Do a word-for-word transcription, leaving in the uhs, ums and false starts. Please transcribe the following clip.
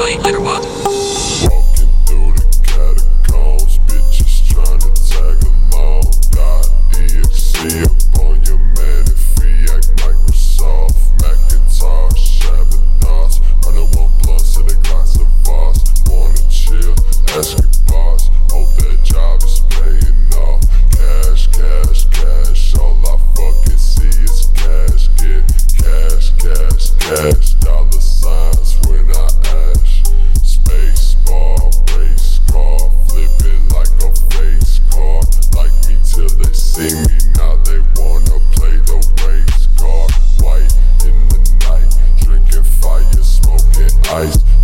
boy, little what? Walking through the catacombs, bitches tryna tag along. .exe up on your man if we act Microsoft. Macintosh, having thoughts, one oh one plus and a glass of Voss. Wanna chill, ask your boss, hope that job is paying off. Cash, cash, cash, all I fucking see is cash. Get cash, cash, cash, dollar signs when I ash. Space bar, race car, flipping like a face car. Like me till they see me, now they wanna play the race car. White in the night, drinking fire, smoking ice.